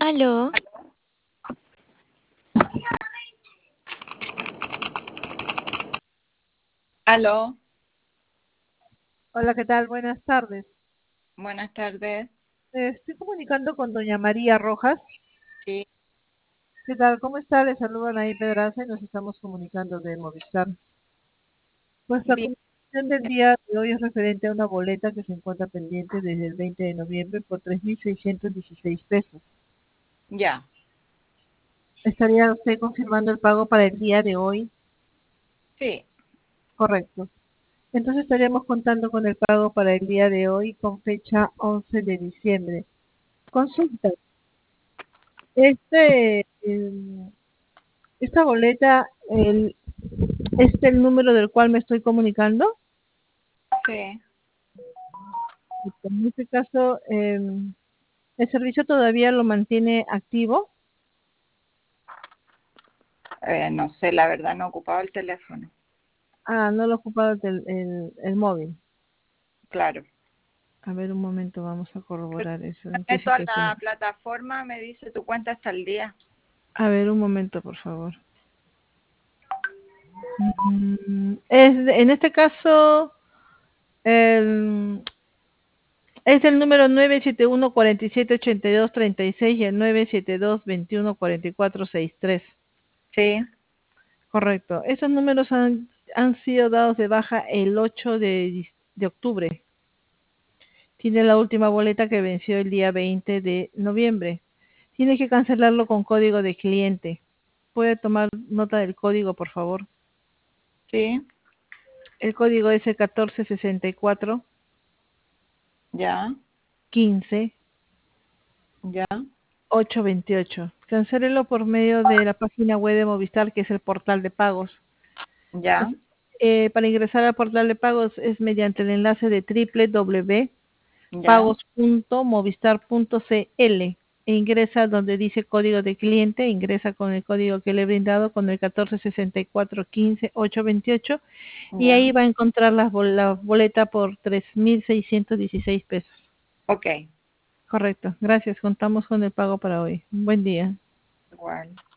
Aló, Aló, Hola, ¿qué tal? Buenas tardes. buenas tardes. Estoy comunicando con doña María Rojas. Sí, ¿Qué tal? ¿Cómo está? Le saludan ahí Pedraza y nos estamos comunicando de Movistar. Nuestra bien, comunicación del día de hoy es referente a una boleta que se encuentra pendiente desde el 20 de noviembre por 3.616 pesos. ya. ¿Estaría usted confirmando el pago para el día de hoy? Sí, Correcto. Entonces estaríamos contando con el pago para el día de hoy con fecha 11 de diciembre. Consulta. Este, esta boleta, ¿es el número del cual me estoy comunicando? sí. En este caso, ¿el servicio todavía lo mantiene activo? No sé, la verdad no he ocupado el teléfono. Ah, no lo ha ocupado el móvil. Claro. A ver, un momento, vamos a Pero corroborar eso. me ¿En qué meto a situación? la plataforma, me dice tu cuenta está al día. A ver, un momento, por favor. En este caso, el, es el número 971-4782-36 y el 972-2144-63. Sí, Correcto. Esos números han sido dados de baja el 8 de octubre. Tiene la última boleta que venció el día 20 de noviembre. Tiene que cancelarlo con código de cliente. ¿Puede tomar nota del código, por favor? sí, El código es el 1464 ya, 15 ya, 828. Cancélelo por medio de la página web de Movistar, que es el portal de pagos. ya, Para ingresar al portal de pagos es mediante el enlace de ya, www.pagos.movistar.cl e ingresa donde dice código de cliente, ingresa con el código que le he brindado, con el 1464 15 828, y ya. ahí va a encontrar la boleta por 3.616 pesos. Ok, Correcto, gracias, contamos con el pago para hoy. Un buen día. igual.